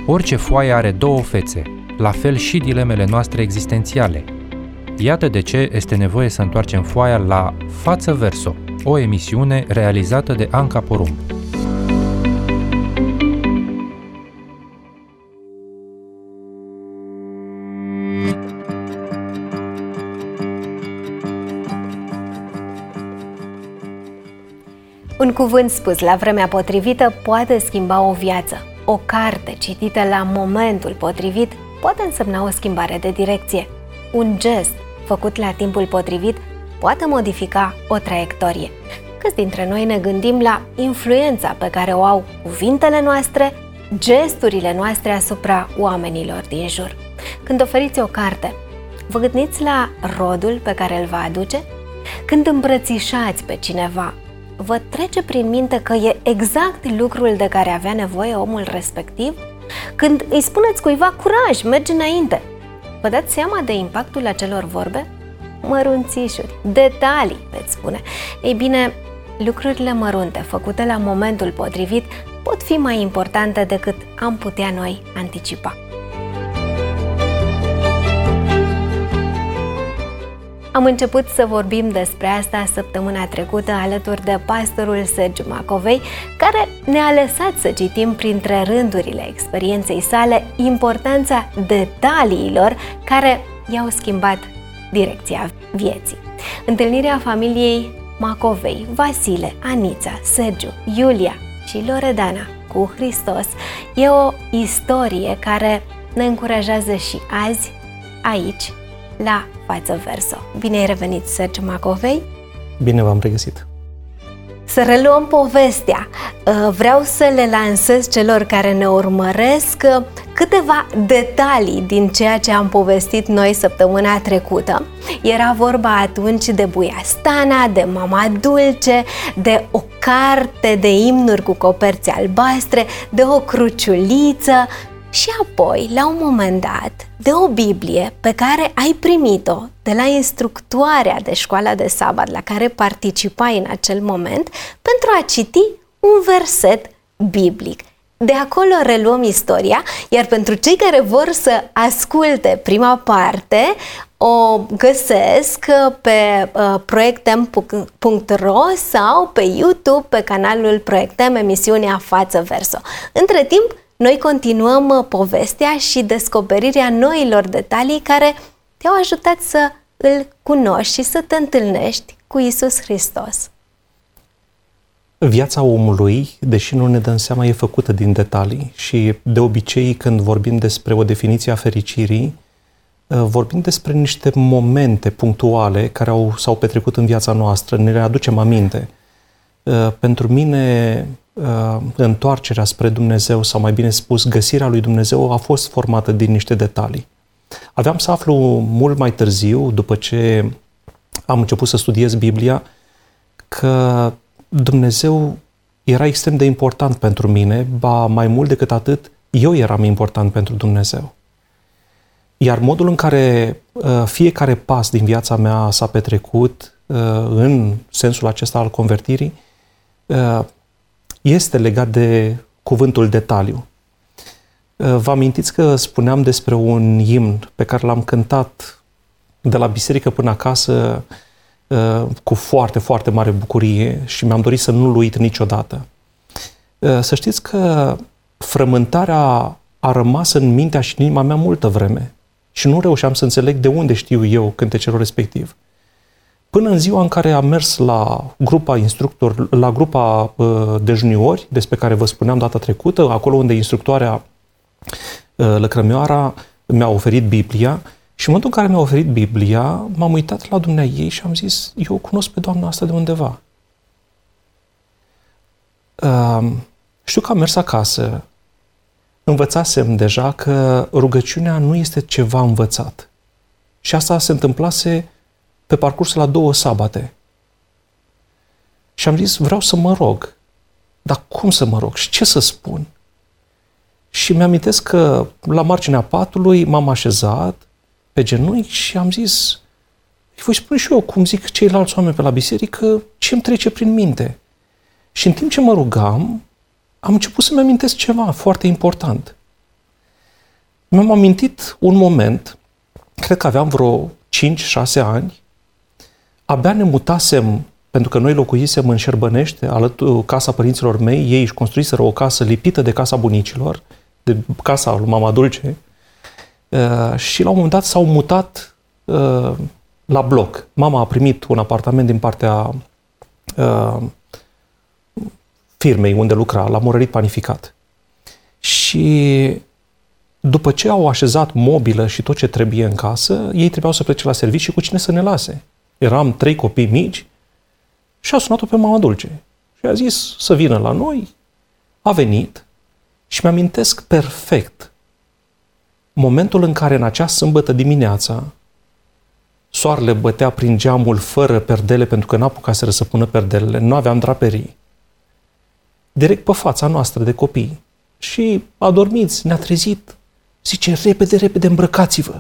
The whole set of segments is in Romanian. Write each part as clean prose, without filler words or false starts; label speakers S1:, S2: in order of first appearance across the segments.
S1: Orice foaie are două fețe, la fel și dilemele noastre existențiale. Iată de ce este nevoie să întoarcem foaia la Față Verso, o emisiune realizată de Anca Porumb.
S2: Un cuvânt spus la vremea potrivită poate schimba o viață. O carte citită la momentul potrivit poate însemna o schimbare de direcție. Un gest făcut la timpul potrivit poate modifica o traiectorie. Câți dintre noi ne gândim la influența pe care o au cuvintele noastre, gesturile noastre asupra oamenilor din jur? Când oferiți o carte, vă gândiți la rodul pe care îl va aduce? Când îmbrățișați pe cineva, vă trece prin minte că e exact lucrul de care avea nevoie omul respectiv? Când îi spuneți cuiva curaj, mergi înainte, vă dați seama de impactul acelor vorbe? Mărunțișuri, detalii, veți spune. Ei bine, lucrurile mărunte, făcute la momentul potrivit, pot fi mai importante decât am putea noi anticipa. Am început să vorbim despre asta săptămâna trecută alături de pastorul Sergiu Macovei, care ne-a lăsat să citim printre rândurile experienței sale importanța detaliilor care i-au schimbat direcția vieții. Întâlnirea familiei Macovei, Vasile, Anița, Sergiu, Iulia și Loredana cu Hristos e o istorie care ne încurajează și azi, aici, la Față Verso. Bine ai revenit, Sergiu Macovei!
S3: Bine v-am regăsit!
S2: Să reluăm povestea. Vreau să le lansez celor care ne urmăresc câteva detalii din ceea ce am povestit noi săptămâna trecută. Era vorba atunci de Buia Stana, de Mama Dulce, de o carte de imnuri cu coperți albastre, de o cruciuliță și apoi, la un moment dat, de o Biblie pe care ai primit-o de la instructoarea de școala de sabat la care participai în acel moment pentru a citi un verset biblic. De acolo reluăm istoria, iar pentru cei care vor să asculte prima parte, o găsesc pe proiectem.ro sau pe YouTube, pe canalul Proiectem, emisiunea Față Verso. Între timp, noi continuăm povestea și descoperirea noilor detalii care te-au ajutat să îl cunoști și să te întâlnești cu Iisus Hristos.
S3: Viața omului, deși nu ne dăm seama, e făcută din detalii și de obicei când vorbim despre o definiție a fericirii, vorbim despre niște momente punctuale care s-au petrecut în viața noastră, ne le aducem aminte. Pentru mine, întoarcerea spre Dumnezeu, sau mai bine spus, găsirea lui Dumnezeu a fost formată din niște detalii. Aveam să aflu mult mai târziu, după ce am început să studiez Biblia, că Dumnezeu era extrem de important pentru mine, ba mai mult decât atât, eu eram important pentru Dumnezeu. Iar modul în care fiecare pas din viața mea s-a petrecut în sensul acesta al convertirii, este legat de cuvântul detaliu. Vă amintiți că spuneam despre un imn pe care l-am cântat de la biserică până acasă cu foarte, foarte mare bucurie și mi-am dorit să nu-l uit niciodată. Să știți că frământarea a rămas în mintea și în inima mea multă vreme și nu reușeam să înțeleg de unde știu eu cântecelul respectiv. Până în ziua în care am mers la grupa la grupa de juniori, despre care vă spuneam data trecută, acolo unde instructoarea Lăcrămioara mi-a oferit Biblia și în momentul în care mi-a oferit Biblia, m-am uitat la dumneaei și am zis, eu cunosc pe doamna asta de undeva. Știu că am mers acasă, învățasem deja că rugăciunea nu este ceva învățat. Și asta se întâmplase pe parcursul la 2 sabate. Și am zis, vreau să mă rog. Dar cum să mă rog? Și ce să spun? Și mi-amintesc că la marginea patului m-am așezat pe genunchi și am zis, voi spune și eu cum zic ceilalți oameni pe la biserică, ce îmi trece prin minte. Și în timp ce mă rugam, am început să-mi amintesc ceva foarte important. Mi-am amintit un moment, cred că aveam vreo 5-6 ani, abia ne mutasem, pentru că noi locuisem în Șerbănește, alături casa părinților mei, ei își construiseră o casă lipită de casa bunicilor, de casa lui Mama Dulce, și la un moment dat s-au mutat la bloc. Mama a primit un apartament din partea firmei unde lucra, la Morărit Panificat. Și după ce au așezat mobilă și tot ce trebuie în casă, ei trebuiau să plece la serviciu și cu cine să ne lase. Eram 3 copii mici și a sunat-o pe Mama Dulce. Și a zis să vină la noi, a venit și mi-amintesc perfect momentul în care în acea sâmbătă dimineața soarele bătea prin geamul fără perdele, pentru că n-apucaseră să pună perdelele, nu aveam draperii. Direct pe fața noastră de copii. Și adormiți, ne-a trezit. Zice, repede, repede, îmbrăcați-vă.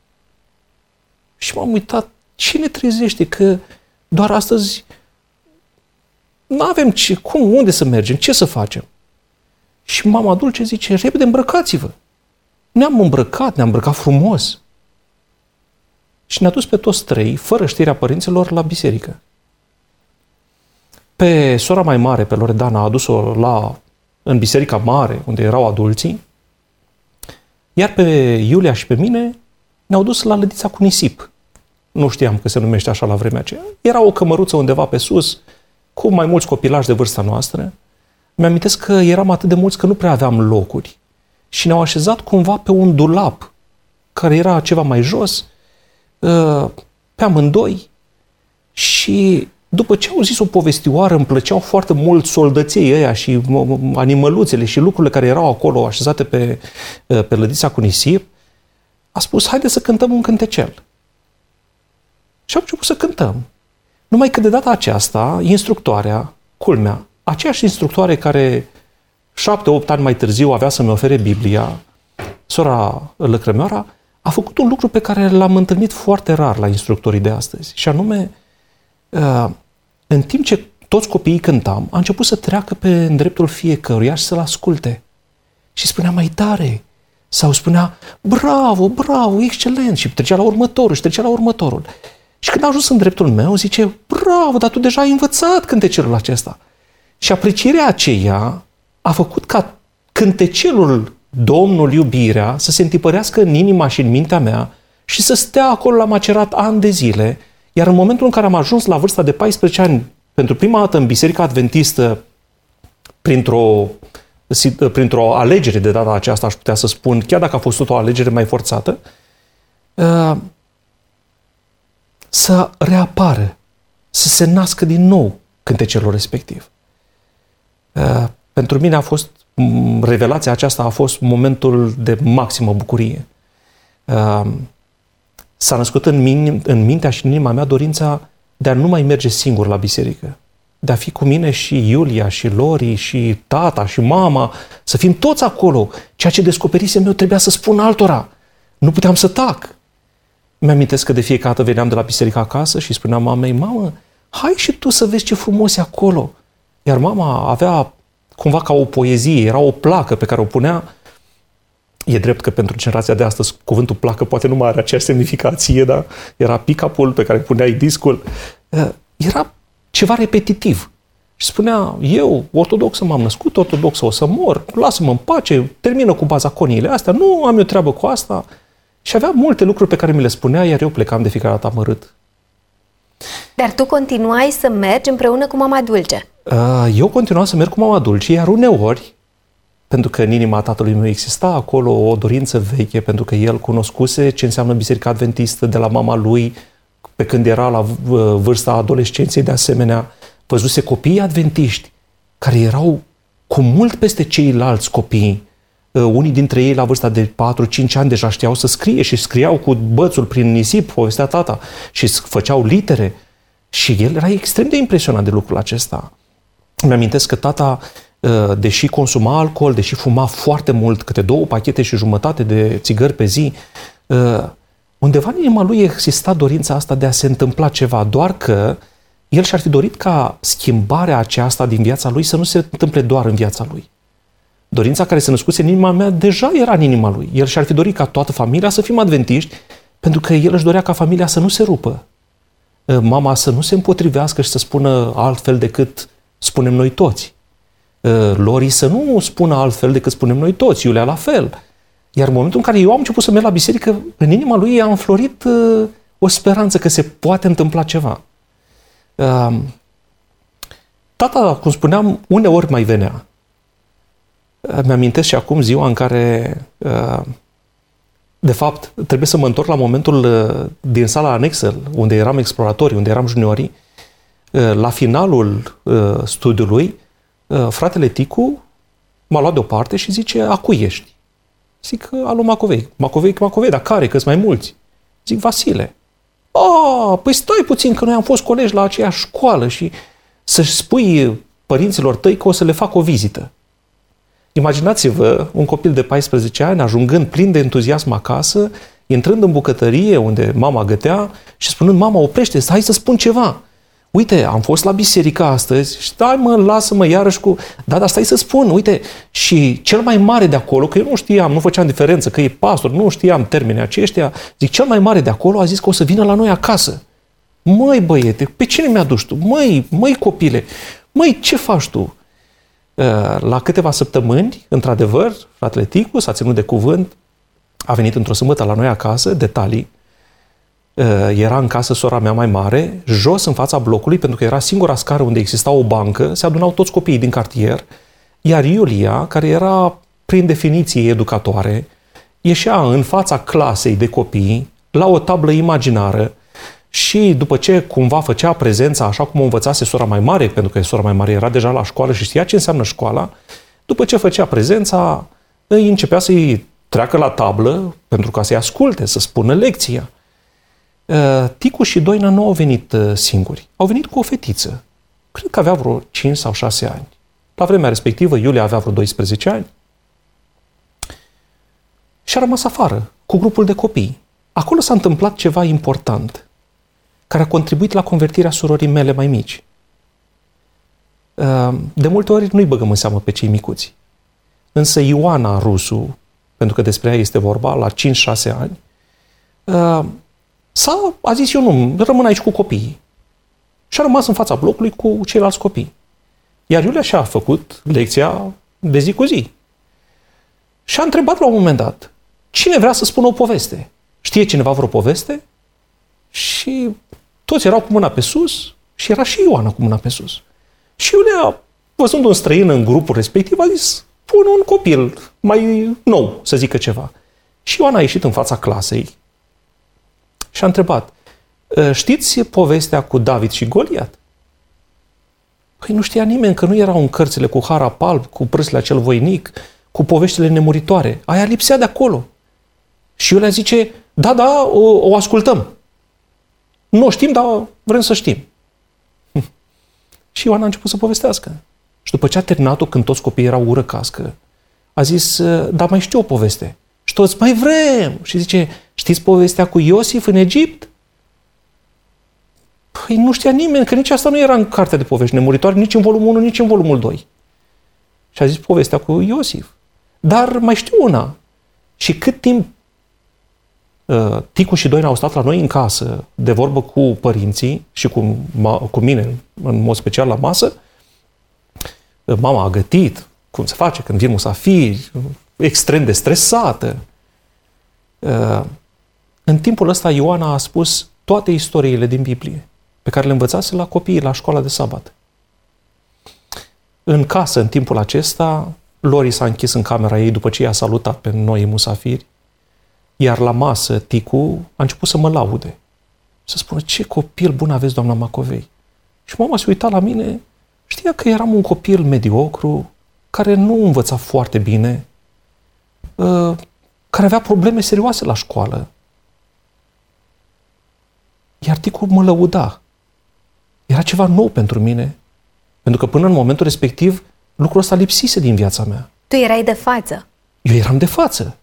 S3: Și m-am uitat, ce ne trezește? Că doar astăzi n-avem ce, cum, unde să mergem, ce să facem? Și Mama Dulce zice, repede, îmbrăcați-vă. Ne-am îmbrăcat frumos. Și ne-a dus pe toți 3, fără știrea părinților, la biserică. Pe sora mai mare, pe Loredana, a adus-o în biserica mare, unde erau adulții, iar pe Iulia și pe mine ne-au dus la lădița cu nisip. Nu știam că se numește așa la vremea aceea. Era o cămăruță undeva pe sus, cu mai mulți copilași de vârsta noastră. Mi-amintesc că eram atât de mulți că nu prea aveam locuri. Și ne-au așezat cumva pe un dulap, care era ceva mai jos, pe amândoi. Și după ce au zis o povestioară, îmi plăceau foarte mult soldăței ăia și animăluțele și lucrurile care erau acolo așezate pe lădița cu nisip, a spus, haide să cântăm un cântecel. Și am început să cântăm. Numai că de data aceasta, instructoarea, culmea, aceeași instructoare care 7-8 ani mai târziu avea să-mi ofere Biblia, sora Lăcrămioara, a făcut un lucru pe care l-am întâlnit foarte rar la instructorii de astăzi. Și anume, în timp ce toți copiii cântam, a început să treacă pe dreptul fiecăruia și să-l asculte. Și spunea mai tare. Sau spunea, bravo, bravo, excelent. Și trecea la următorul și trecea la următorul. Și când a ajuns în dreptul meu, zice, bravo, dar tu deja ai învățat cântecelul acesta. Și aprecierea aceea a făcut ca cântecelul Domnul Iubirea să se întipărească în inima și în mintea mea și să stea acolo la macerat ani de zile. Iar în momentul în care am ajuns la vârsta de 14 ani, pentru prima dată în Biserica Adventistă, printr-o alegere de data aceasta, aș putea să spun, chiar dacă a fost o alegere mai forțată, să reapară, să se nască din nou cântecelul respectiv. Pentru mine revelația aceasta a fost momentul de maximă bucurie. S-a născut în mintea și în inima mea dorința de a nu mai merge singur la biserică, de a fi cu mine și Iulia, și Lori, și tata, și mama, să fim toți acolo. Ceea ce descoperisem eu trebuia să spun altora. Nu puteam să tac. Mi-amintesc că de fiecare dată veneam de la biserică acasă și spuneam mamei, mamă, hai și tu să vezi ce frumos e acolo. Iar mama avea cumva ca o poezie, era o placă pe care o punea. E drept că pentru generația de astăzi cuvântul placă poate nu mai are aceeași semnificație, dar era pick-up-ul pe care puneai discul. Era ceva repetitiv. Și spunea, eu, ortodoxă, m-am născut, ortodoxă o să mor, lasă-mă în pace, termină cu bazaconiile astea, nu am eu treabă cu asta. Și avea multe lucruri pe care mi le spunea, iar eu plecam de fiecare dată amărât.
S2: Dar tu continuai să mergi împreună cu Mama Dulce.
S3: Eu continuam să merg cu Mama Dulce, iar uneori, pentru că în inima tatălui meu exista acolo o dorință veche, pentru că el cunoscuse ce înseamnă Biserica Adventistă de la mama lui, pe când era la vârsta adolescenței, de asemenea, văzuse copiii adventiști care erau cu mult peste ceilalți copii. Unii dintre ei la vârsta de 4-5 ani deja știau să scrie și scriau cu bățul prin nisip, povestea tata, și făceau litere. Și el era extrem de impresionat de lucrul acesta. Mi-amintesc că tata, deși consuma alcool, deși fuma foarte mult, câte 2 pachete și jumătate de țigări pe zi, undeva în inima lui exista dorința asta de a se întâmpla ceva, doar că el și-ar fi dorit ca schimbarea aceasta din viața lui să nu se întâmple doar în viața lui. Dorința care se născuse în inima mea deja era în inima lui. El și-ar fi dorit ca toată familia să fim adventiști, pentru că el își dorea ca familia să nu se rupă. Mama să nu se împotrivească și să spună altfel decât spunem noi toți. Lori să nu spună altfel decât spunem noi toți, Iulia la fel. Iar în momentul în care eu am început să merg la biserică, în inima lui a înflorit o speranță că se poate întâmpla ceva. Tata, cum spuneam, uneori mai venea. Mi-amintesc și acum ziua în care, de fapt, trebuie să mă întorc la momentul din sala anexă, unde eram exploratori, unde eram juniorii. La finalul studiului, fratele Ticu m-a luat deoparte și zice: a cui ești? Zic: al lui Macovei. Macovei, dar care? Că-s mai mulți. Zic: Vasile. Păi stai puțin, că noi am fost colegi la aceeași școală și să-și spui părinților tăi că o să le fac o vizită. Imaginați-vă un copil de 14 ani ajungând plin de entuziasm acasă, intrând în bucătărie unde mama gătea și spunând: mama, oprește, hai să spun ceva. Uite, am fost la biserică astăzi, stai mă, lasă-mă iarăși cu... dar stai să spun, uite, și cel mai mare de acolo, că eu nu știam, nu făceam diferență, că e pastor, nu știam termenii aceștia, zic, cel mai mare de acolo a zis că o să vină la noi acasă. Măi băiete, pe cine mi-aduci tu? Măi copile, măi, ce faci tu? La câteva săptămâni, într-adevăr, fratele Ticu s-a ținut de cuvânt, a venit într-o sâmbătă la noi acasă, detalii, era în casă sora mea mai mare, jos în fața blocului, pentru că era singura scară unde exista o bancă, se adunau toți copiii din cartier, iar Iulia, care era prin definiție educatoare, ieșea în fața clasei de copii, la o tablă imaginară, și după ce cumva făcea prezența așa cum o învățase sora mai mare, pentru că sora mai mare era deja la școală și știa ce înseamnă școala, după ce făcea prezența, îi începea să-i treacă la tablă pentru ca să-i asculte, să spună lecția. Ticu și Doina nu au venit singuri. Au venit cu o fetiță. Cred că avea vreo 5 sau 6 ani. La vremea respectivă, Iulia avea vreo 12 ani. Și a rămas afară, cu grupul de copii. Acolo s-a întâmplat ceva important, care a contribuit la convertirea surorii mele mai mici. De multe ori nu-i băgăm în seamă pe cei micuți. Însă Ioana Rusu, pentru că despre ea este vorba, la 5-6 ani, a zis: eu nu, rămân aici cu copiii. Și a rămas în fața blocului cu ceilalți copii. Iar Iulia și-a făcut lecția de zi cu zi. Și a întrebat la un moment dat: cine vrea să spună o poveste? Știe cineva vreo poveste? Și toți erau cu mâna pe sus și era și Ioana cu mâna pe sus. Și Iulia, văzând un străin în grupul respectiv, a zis: pun un copil mai nou să zică ceva. Și Ioana a ieșit în fața clasei și a întrebat: știți povestea cu David și Goliat? Păi nu știa nimeni, că nu erau în cărțile cu harap alb, cu prâsle acel voinic, cu poveștile nemuritoare. Aia lipsea de acolo. Și Iulia zice: da, o ascultăm. Nu știm, dar vrem să știm. Și Ioana a început să povestească. Și după ce a terminat-o, când toți copiii erau ură cască, a zis: da, mai știu o poveste. Și toți: mai vrem. Și zice: știți povestea cu Iosif în Egipt? Păi nu știa nimeni, că nici asta nu era în cartea de povești nemuritoare, nici în volumul 1, nici în volumul 2. Și a zis povestea cu Iosif. Dar mai știu una. Și cât timp Ticu și Doina au stat la noi în casă, de vorbă cu părinții și cu mine, în mod special la masă, mama a gătit, cum se face când vin musafiri, extrem de stresată. În timpul ăsta Ioana a spus toate istoriile din Biblie pe care le învățase la copiii la școala de sabat. În casă, în timpul acesta, Lori s-a închis în camera ei după ce i-a salutat pe noi musafiri, iar la masă Ticu a început să mă laude. Să spună: ce copil bun aveți, doamna Macovei. Și mama se uita la mine, știa că eram un copil mediocru, care nu învăța foarte bine, care avea probleme serioase la școală. Iar Ticu mă lăuda. Era ceva nou pentru mine, pentru că până în momentul respectiv lucrul ăsta lipsise din viața mea.
S2: Tu erai de față. Eu
S3: eram de față.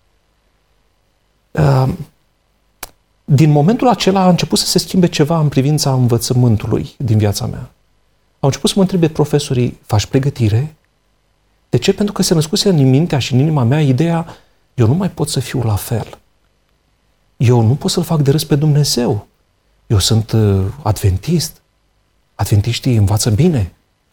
S3: Din momentul acela a început să se schimbe ceva în privința învățământului din viața mea. Au început să mă întrebe profesorii: faci pregătire? De ce? Pentru că se născuse în mintea și în inima mea ideea, eu nu mai pot să fiu la fel. Eu nu pot să-L fac de râs pe Dumnezeu. Eu sunt adventist. Adventiștii învață bine.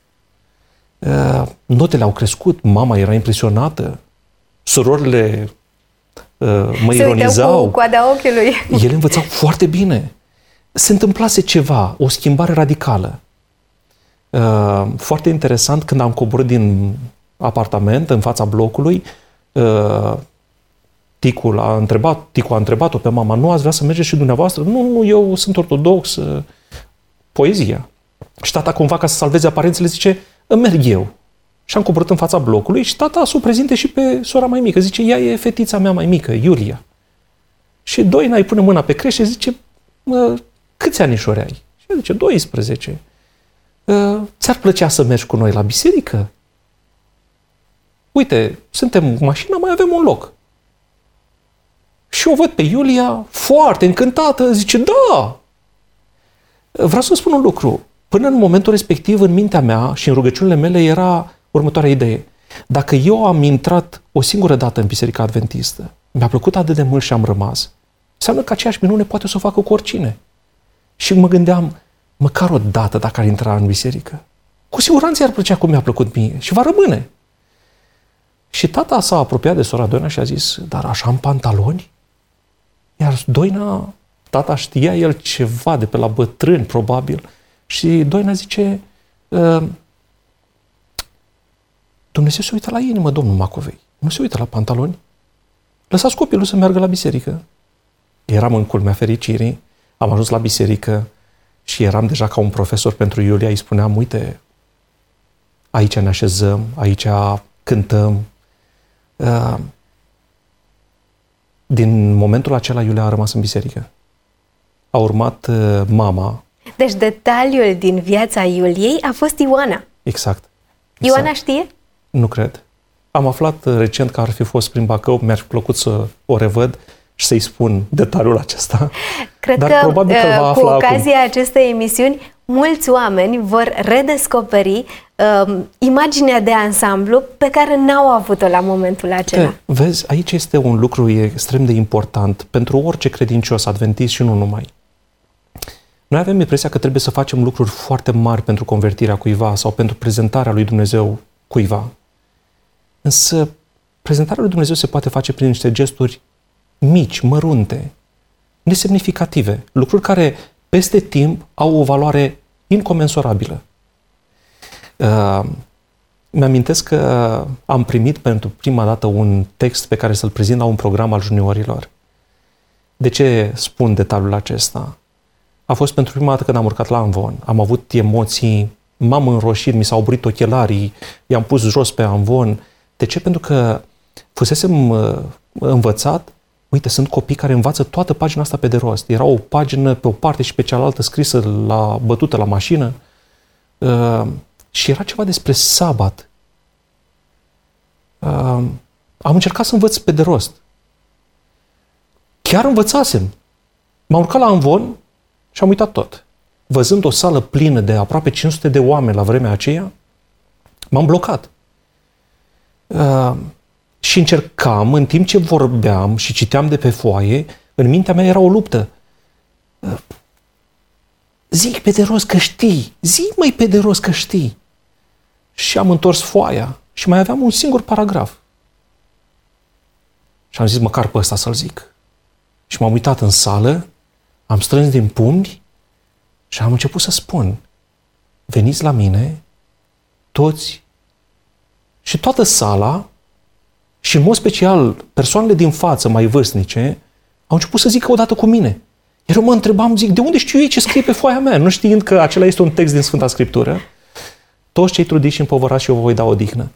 S3: Notele au crescut, mama era impresionată, surorile mă ironizau.
S2: Cu coada ochiului.
S3: Ele învățau foarte bine. Se întâmplase ceva, o schimbare radicală. Foarte interesant, când am coborât din apartament, în fața blocului, Ticu a întrebat-o pe mama, nu ați vrea să mergeți și dumneavoastră? Nu, eu sunt ortodox, poezia. Și tata, cumva, ca să salveze aparențele, zice, merg eu. Și am coborât în fața blocului și tata să o prezinte și pe sora mai mică. Zice, ea e fetița mea mai mică, Iulia. Și Doina îi pune mâna pe crește și zice, câți anișori ai? Și ea zice, 12. Ți-ar plăcea să mergi cu noi la biserică? Uite, suntem în mașină, mai avem un loc. Și o văd pe Iulia foarte încântată, zice, da! Vreau să spun un lucru. Până în momentul respectiv, în mintea mea și în rugăciunile mele era următoarea idee. Dacă eu am intrat o singură dată în Biserica Adventistă, mi-a plăcut atât de mult și am rămas, înseamnă că aceeași minune poate să o facă cu oricine. Și mă gândeam, măcar o dată dacă ar intra în biserică, cu siguranță i-ar plăcea cum mi-a plăcut mie și va rămâne. Și tata s-a apropiat de sora Doina și a zis, dar așa am pantaloni? Iar Doina, tata știa el ceva de pe la bătrâni, probabil, și Doina zice, Dumnezeu se uită la inimă, domnul Macovei, nu se uită la pantaloni. Lăsați copilul să meargă la biserică. Eram în culmea fericirii, am ajuns la biserică și eram deja ca un profesor pentru Iulia, îi spuneam, uite, aici ne așezăm, aici cântăm. Din momentul acela, Iulia a rămas în biserică. A urmat mama.
S2: Deci detaliul din viața Iuliei a fost Ioana.
S3: Exact.
S2: Ioana știe?
S3: Nu cred. Am aflat recent că ar fi fost prin Bacău, mi-ar fi plăcut să o revăd și să-i spun detaliul acesta.
S2: Cred
S3: dar
S2: că
S3: probabil că va
S2: cu
S3: afla
S2: ocazia
S3: acum.
S2: acestei emisiuni, mulți oameni vor redescoperi imaginea de ansamblu pe care n-au avut-o la momentul acela.
S3: Vezi, aici este un lucru extrem de important pentru orice credincios adventist și nu numai. Noi avem impresia că trebuie să facem lucruri foarte mari pentru convertirea cuiva sau pentru prezentarea lui Dumnezeu cuiva. Însă, prezentarea lui Dumnezeu se poate face prin niște gesturi mici, mărunte, nesemnificative, lucruri care, peste timp, au o valoare incomensurabilă. Mi-amintesc că am primit pentru prima dată un text pe care să-l prezint la un program al juniorilor. De ce spun detaliul acesta? A fost pentru prima dată când am urcat la amvon. Am avut emoții, m-am înroșit, mi s-au oburit ochelarii, i-am pus jos pe amvon. De ce? Pentru că fusesem învățat, uite, sunt copii care învață toată pagina asta pe de rost. Era o pagină pe o parte și pe cealaltă scrisă bătută la mașină. Și era ceva despre sabat. Am încercat să învăț pe de rost. Chiar învățasem. M-am urcat la amvon și am uitat tot. Văzând o sală plină de aproape 500 de oameni la vremea aceea, m-am blocat. Și încercam, în timp ce vorbeam și citeam de pe foaie, în mintea mea era o luptă. Zic pe de rost că știi, zi măi pe de rost că știi. Și am întors foaia și mai aveam un singur paragraf. Și am zis, măcar pe ăsta să-l zic. Și m-am uitat în sală, am strâns din pumni și am început să spun, veniți la mine, toți, și toată sala, și în mod special persoanele din față mai vârstnice, au început să zică odată cu mine. Iar eu mă întrebam, zic, de unde știu ei ce scrie pe foaia mea? Nu știind că acela este un text din Sfânta Scriptură. Toți cei trudiți și împovărați și eu vă voi da odihnă.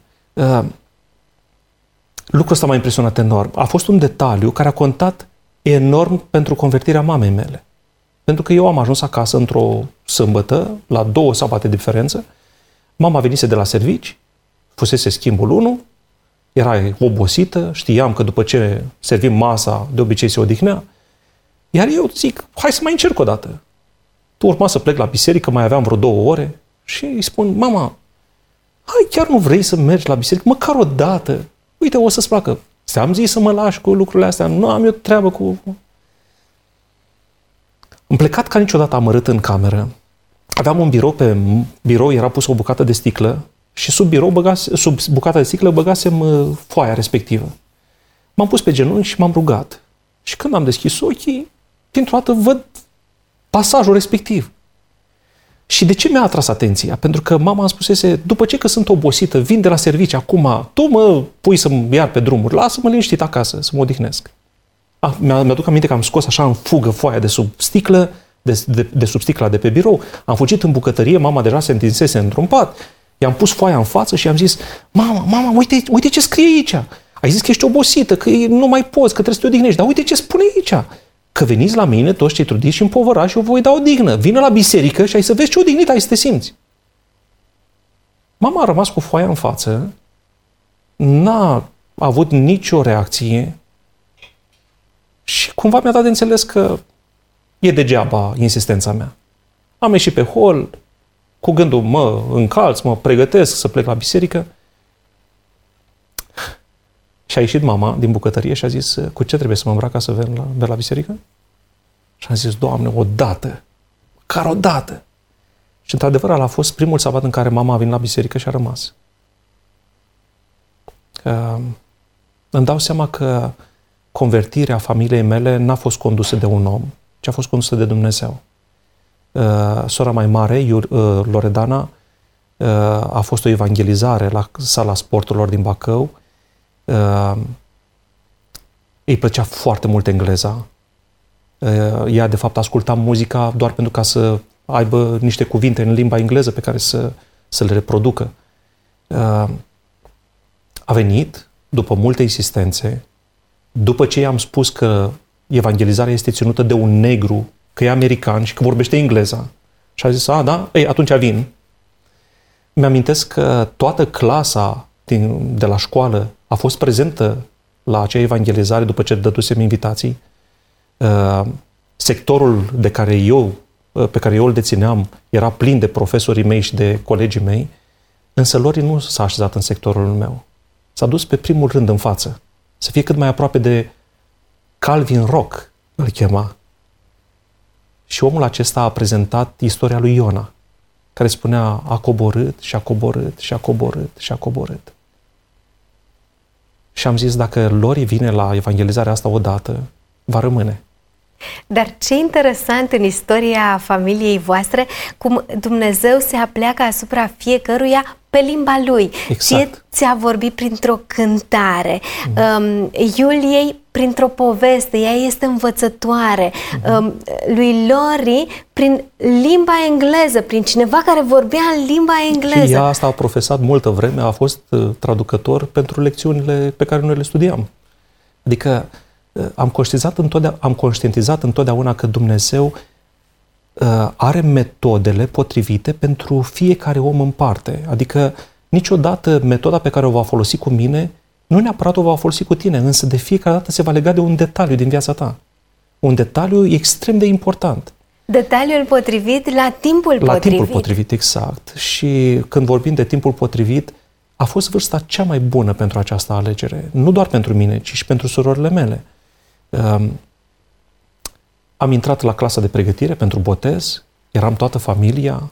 S3: Lucrul ăsta m-a impresionat enorm. A fost un detaliu care a contat enorm pentru convertirea mamei mele. Pentru că eu am ajuns acasă într-o sâmbătă, la 2 sabate diferență. Mama venise de la servici, fusese schimbul 1, era obosită, știam că după ce servim masa, de obicei se odihnea. Iar eu zic, hai să mai încerc o dată. Tu urma să plec la biserică, mai aveam vreo 2 ore și îi spun, mama, hai, chiar nu vrei să mergi la biserică? Măcar o dată. Uite, o să-ți placă. Ți-am zis să mă lași cu lucrurile astea. Nu am eu treabă cu... Am plecat ca niciodată amărât în cameră. Aveam un birou, pe birou era pus o bucată de sticlă și sub bucata de sticlă băgasem foaia respectivă. M-am pus pe genunchi și m-am rugat. Și când am deschis ochii, dintr-o dată văd pasajul respectiv. Și de ce mi-a atras atenția? Pentru că mama îmi spusese, după ce că sunt obosită, vin de la serviciu acum, tu mă pui să-mi iar pe drumuri, lasă-mă liniștit acasă, să mă odihnesc. Mi-aduc aminte că am scos așa în fugă foaia de sub sticlă, de sub sticla de pe birou, am fugit în bucătărie, mama deja se întinsese într-un pat, i-am pus foaia în față și i-am zis, mama, uite ce scrie aici. Ai zis că ești obosită, că nu mai poți, că trebuie să te odihnești, dar uite ce spune aici. Că veniți la mine toți cei trudiți și împovărați și eu voi da odihnă. Vină la biserică și ai să vezi ce odihnit ai să te simți. Mama a rămas cu foaia în față, n-a avut nicio reacție și cumva mi-a dat de înțeles că e degeaba insistența mea. Am ieșit pe hol, cu gândul mă încalț, mă pregătesc să plec la biserică. Și a ieșit mama din bucătărie și a zis, cu ce trebuie să mă îmbrac ca să merg la biserică? Și am zis, Doamne, odată, măcar odată. Și într-adevăr, a fost primul sabat în care mama a venit la biserică și a rămas. Îmi dau seama că convertirea familiei mele n-a fost condusă de un om, ci a fost condusă de Dumnezeu. Sora mai mare, Loredana, a fost o evangelizare la sala sporturilor din Bacău. Îi plăcea foarte mult engleza. Ea, de fapt, asculta muzica doar pentru ca să aibă niște cuvinte în limba engleză pe care să le reproducă. A venit, după multe insistențe, după ce i-am spus că evangelizarea este ținută de un negru, că e american și că vorbește engleza. Și a zis, da? Ei, atunci vin. Mi-amintesc că toată clasa de la școală a fost prezentă la acea evangelizare după ce dădusem invitații. Sectorul pe care eu îl dețineam era plin de profesorii mei și de colegii mei, însă Lori nu s-a așezat în sectorul meu. S-a dus pe primul rând în față, să fie cât mai aproape de Calvin Rock, îl chema. Și omul acesta a prezentat istoria lui Iona, care spunea, a coborât și a coborât și a coborât și a coborât. Și am zis, dacă Lori vine la evangelizarea asta odată, va rămâne.
S2: Dar ce interesant în istoria familiei voastre, cum Dumnezeu se apleacă asupra fiecăruia pe limba lui.
S3: Exact.
S2: Ți-a vorbit printr-o cântare, Iuliei printr-o poveste, ea este învățătoare, lui Lori prin limba engleză, prin cineva care vorbea în limba engleză.
S3: Și ea asta a profesat multă vreme, a fost traducător pentru lecțiunile pe care noi le studiam. Adică am conștientizat întotdeauna că Dumnezeu are metodele potrivite pentru fiecare om în parte. Adică niciodată metoda pe care o va folosi cu mine nu neapărat o va folosi cu tine, însă de fiecare dată se va lega de un detaliu din viața ta. Un detaliu extrem de important.
S2: Detaliul potrivit la timpul potrivit.
S3: La timpul potrivit, exact. Și când vorbim de timpul potrivit, a fost vârsta cea mai bună pentru această alegere. Nu doar pentru mine, ci și pentru surorile mele. Am intrat la clasa de pregătire pentru botez, eram toată familia.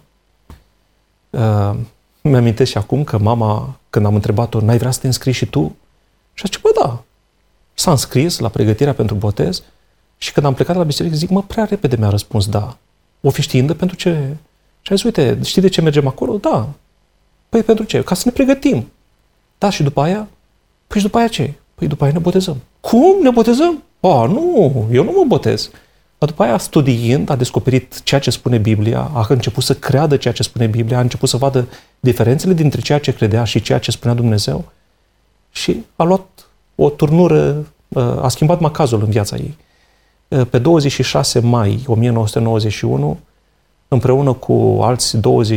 S3: Mi-amintesc și acum că mama, când am întrebat-o, n-ai vrea să te înscrii și tu? Și a zis, bă, da. S-a înscris la pregătirea pentru botez și când am plecat la biserică, zic, prea repede mi-a răspuns da. O fi știind pentru ce? Și a zis, uite, știi de ce mergem acolo? Da. Păi pentru ce? Ca să ne pregătim. Da, și după aia? Păi și după aia ce? Păi după aia ne botezăm. Cum? Ne botezăm? Nu, eu nu mă botez. Dar după aia, studiind, a descoperit ceea ce spune Biblia, a început să creadă ceea ce spune Biblia, a început să vadă diferențele dintre ceea ce credea și ceea ce spunea Dumnezeu și a luat o turnură, a schimbat macazul în viața ei. Pe 26 mai 1991, împreună cu alți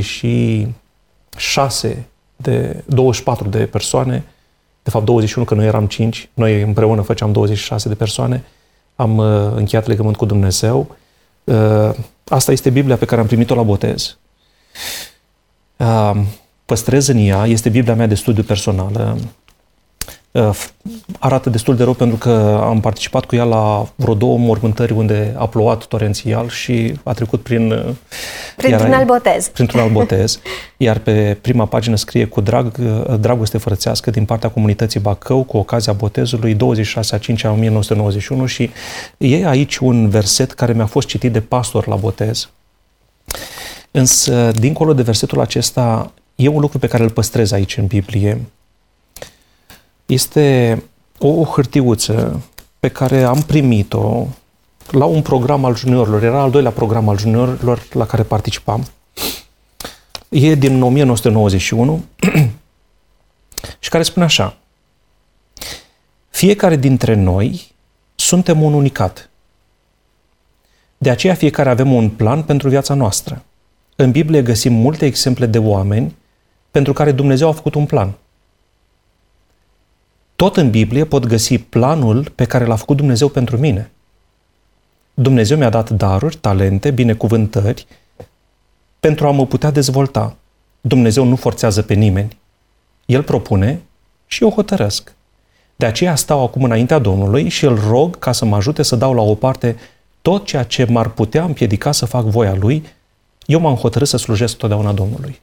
S3: 24 de persoane, de fapt 21, că noi eram 5, noi împreună făceam 26 de persoane, am încheiat legământ cu Dumnezeu. Asta este Biblia pe care am primit-o la botez. păstrez în ea, este Biblia mea de studiu personală. Arată destul de rău pentru că am participat cu ea la vreo 2 mormântări unde a plouat torențial și a trecut
S2: printr-un alt botez.
S3: Printr-un alt botez. Iar pe prima pagină scrie cu dragoste frățească din partea comunității Bacău cu ocazia botezului 26/5/1991 și e aici un verset care mi-a fost citit de pastor la botez. Însă, dincolo de versetul acesta, e un lucru pe care îl păstrez aici în Biblie. Este o hârtiuță pe care am primit-o la un program al juniorilor. Era al 2-lea program al juniorilor la care participam. E din 1991 și care spune așa: fiecare dintre noi suntem un unicat. De aceea fiecare avem un plan pentru viața noastră. În Biblie găsim multe exemple de oameni pentru care Dumnezeu a făcut un plan. Tot în Biblie pot găsi planul pe care l-a făcut Dumnezeu pentru mine. Dumnezeu mi-a dat daruri, talente, binecuvântări pentru a mă putea dezvolta. Dumnezeu nu forțează pe nimeni. El propune și eu hotărăsc. De aceea stau acum înaintea Domnului și îl rog ca să mă ajute să dau la o parte tot ceea ce m-ar putea împiedica să fac voia Lui. Eu m-am hotărât să slujesc totdeauna Domnului.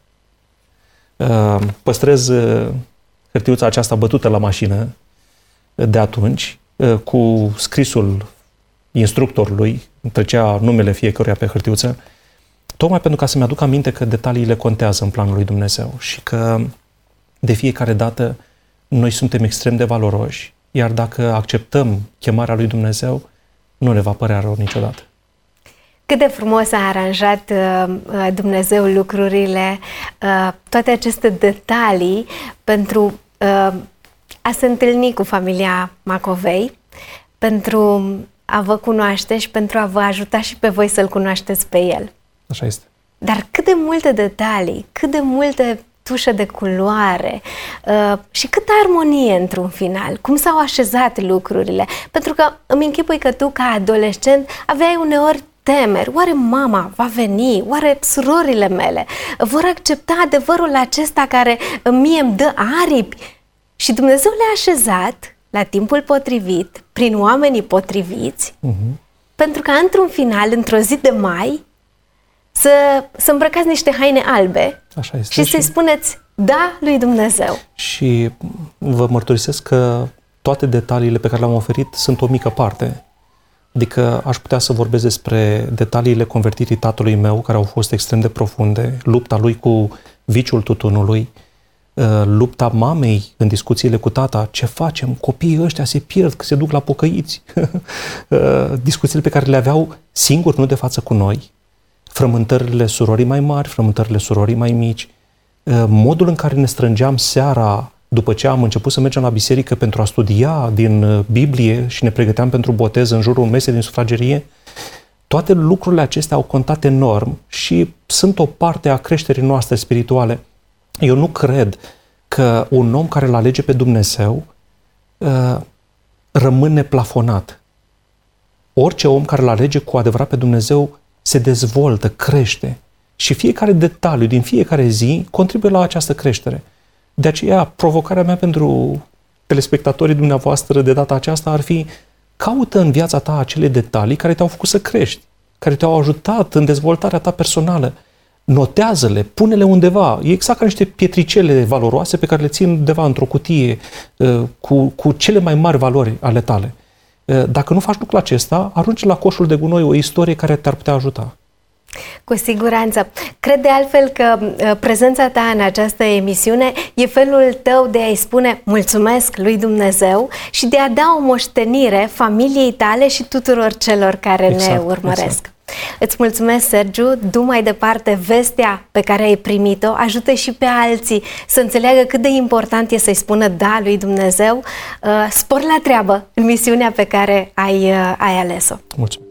S3: Păstrez hârtiuța aceasta bătută la mașină de atunci, cu scrisul instructorului, trecea numele fiecăruia pe hârtiuță, tocmai pentru ca să-mi aduc aminte că detaliile contează în planul lui Dumnezeu și că de fiecare dată noi suntem extrem de valoroși, iar dacă acceptăm chemarea lui Dumnezeu, nu ne va părea rău niciodată.
S2: Cât de frumos a aranjat Dumnezeu lucrurile, toate aceste detalii pentru a se întâlni cu familia Macovei, pentru a vă cunoaște și pentru a vă ajuta și pe voi să-L cunoașteți pe El.
S3: Așa este.
S2: Dar cât de multe detalii, cât de multe tușe de culoare și câtă armonie într-un final, cum s-au așezat lucrurile. Pentru că îmi închipui că tu, ca adolescent, aveai uneori temeri. Oare mama va veni? Oare surorile mele vor accepta adevărul acesta care mie îmi dă aripi? Și Dumnezeu le-a așezat la timpul potrivit, prin oamenii potriviți, pentru că într-un final, într-o zi de mai, să îmbrăcați niște haine albe.
S3: Așa este.
S2: Și să-i spuneți da lui Dumnezeu.
S3: Și vă mărturisesc că toate detaliile pe care le-am oferit sunt o mică parte. Adică aș putea să vorbesc despre detaliile convertirii tatălui meu, care au fost extrem de profunde, lupta lui cu viciul tutunului, lupta mamei în discuțiile cu tata, ce facem, copiii ăștia se pierd, că se duc la pocăiți, discuțiile pe care le aveau singuri, nu de față cu noi, frământările surorii mai mari, frământările surorii mai mici, modul în care ne strângeam seara după ce am început să mergem la biserică pentru a studia din Biblie și ne pregăteam pentru botez în jurul mesei din sufragerie, toate lucrurile acestea au contat enorm și sunt o parte a creșterii noastre spirituale. Eu nu cred că un om care îl alege pe Dumnezeu rămâne plafonat. Orice om care îl alege cu adevărat pe Dumnezeu se dezvoltă, crește și fiecare detaliu din fiecare zi contribuie la această creștere. De aceea, provocarea mea pentru telespectatorii dumneavoastră de data aceasta ar fi: caută în viața ta acele detalii care te-au făcut să crești, care te-au ajutat în dezvoltarea ta personală. Notează-le, pune-le undeva. E exact ca niște pietricele valoroase pe care le țin undeva într-o cutie cu cele mai mari valori ale tale. Dacă nu faci lucrul acesta, arunci la coșul de gunoi o istorie care te-ar putea ajuta.
S2: Cu siguranță. Cred de altfel că prezența ta în această emisiune e felul tău de a-i spune mulțumesc lui Dumnezeu și de a da o moștenire familiei tale și tuturor celor care ne urmăresc. Exact. Îți mulțumesc, Sergiu, du mai departe vestea pe care ai primit-o, ajută și pe alții să înțeleagă cât de important e să-i spună da lui Dumnezeu. Spor la treabă în misiunea pe care ai ales-o.
S3: Mulțumesc!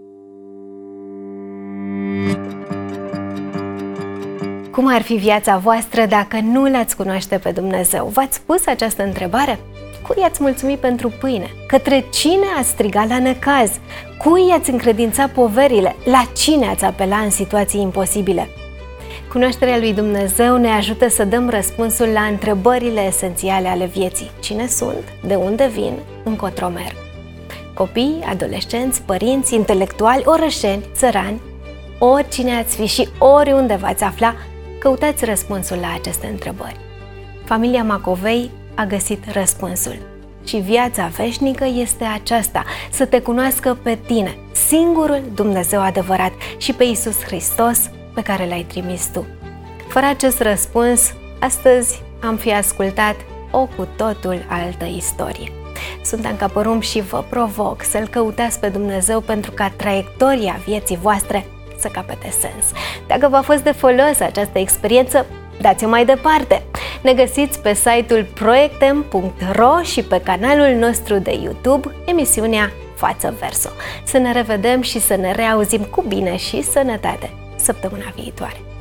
S2: Cum ar fi viața voastră dacă nu l-ați cunoaște pe Dumnezeu? V-ați pus această întrebare? Cui i-ați mulțumit pentru pâine? Către cine ați strigat la necaz? Cui i-ați încredințat poverile? La cine ați apela în situații imposibile? Cunoașterea lui Dumnezeu ne ajută să dăm răspunsul la întrebările esențiale ale vieții. Cine sunt? De unde vin? Încotro merg? Copii, adolescenți, părinți, intelectuali, orășeni, țărani, oricine ați fi și oriunde v-ați afla, căutați răspunsul la aceste întrebări. Familia Macovei a găsit răspunsul. Și viața veșnică este aceasta, să te cunoască pe tine, singurul Dumnezeu adevărat, și pe Iisus Hristos pe care l-ai trimis tu. Fără acest răspuns, astăzi am fi ascultat o cu totul altă istorie. Sunt Anca Părumb și vă provoc să-L căutați pe Dumnezeu pentru ca traiectoria vieții voastre să capete sens. Dacă v-a fost de folos această experiență, dați-o mai departe! Ne găsiți pe site-ul proiectem.ro și pe canalul nostru de YouTube, emisiunea Față Verso. Să ne revedem și să ne reauzim cu bine și sănătate săptămâna viitoare!